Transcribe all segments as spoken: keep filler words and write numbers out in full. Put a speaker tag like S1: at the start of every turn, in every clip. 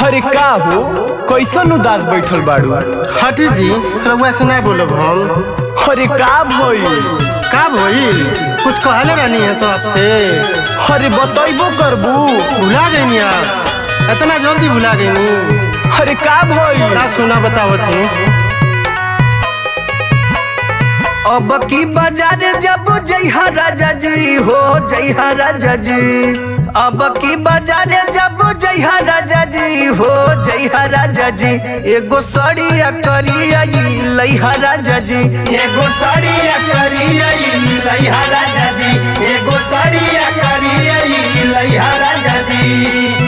S1: अरे का हो कैसन उदास बैठल बाड़ू?
S2: हटी जी रउआ से नहीं बोलब हम।
S1: अरे का भइल?
S2: का भइल? कुछ कहले रहनी है तो आपसे।
S1: अरे बतैबो करबू?
S2: भुला गईनी आप, इतना जल्दी भुला गईनी।
S1: अरे का भइल?
S2: ना सुना बताओ थी।
S3: अब की बाजार जब जइहा राजा जी हो जइहा राजा जी। अब की बाजार जब जइहा राजा जी हो जइहा राजा जी। एगो सड़िया करिया लइहा राजा जी। एगो सड़िया करिया लइहा राजा जी। एगो सड़िया करिया लइहा राजा जी।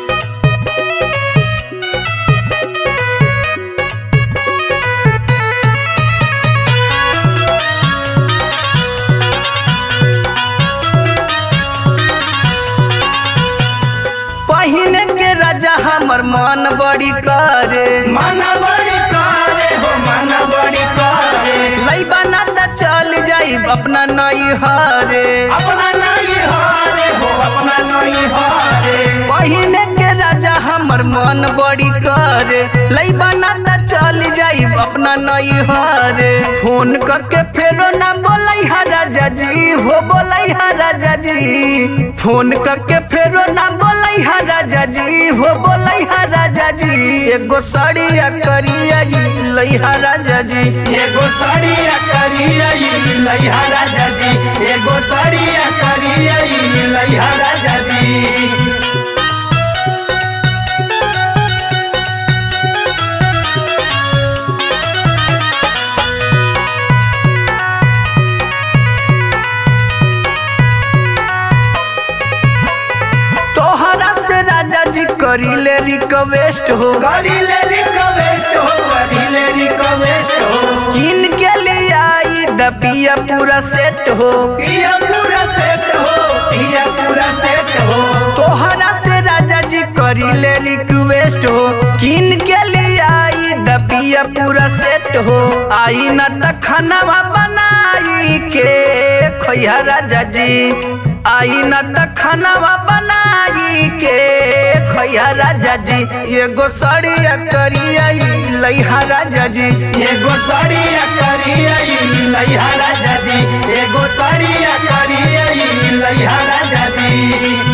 S3: पहिने के राजा हमर मन बड़ी करे, मन बड़ी करे हो मन बड़ी करे। लइबा ना त चल जाई अपना नई हारे, अपना नई हारे हो अपना नई हारे। पहिने के राजा हमर मन बड़ी करे, लइबा ना त चल जाई अपना नई हारे। फोन करके फेरो ना बोलाई हा राजा जी हो बोलाई हा राजा जी। फोन करके फेरो ना बोलाई हा राजा जी हो बोलाई हा राजा जी। एगो साड़िया करिया लइहा राजा जी। एगो साड़िया करिया लइहा राजा जी। एगो साड़िया करिया लइहा राजा जी। करीले रिक्वेस्ट हो करीले रिक्वेस्ट हो करीले रिक्वेस्ट हो। किन के लिए आई द पिया पूरा सेट हो पिया पूरा सेट हो पिया पूरा सेट हो। तोहरा से राजा जी करीले रिक्वेस्ट हो। किन के लिए आई द पिया पूरा सेट हो। आई न त खानावा बनाई के खोइहा राजा जी। आई न त खानावा बनाई के खोइहा राजा जी। एगो साड़िया करिया लइहा राजा जी। एगो साड़िया करिया लइहा राजा जी। एगो साड़िया करिया लइहा राजा जी।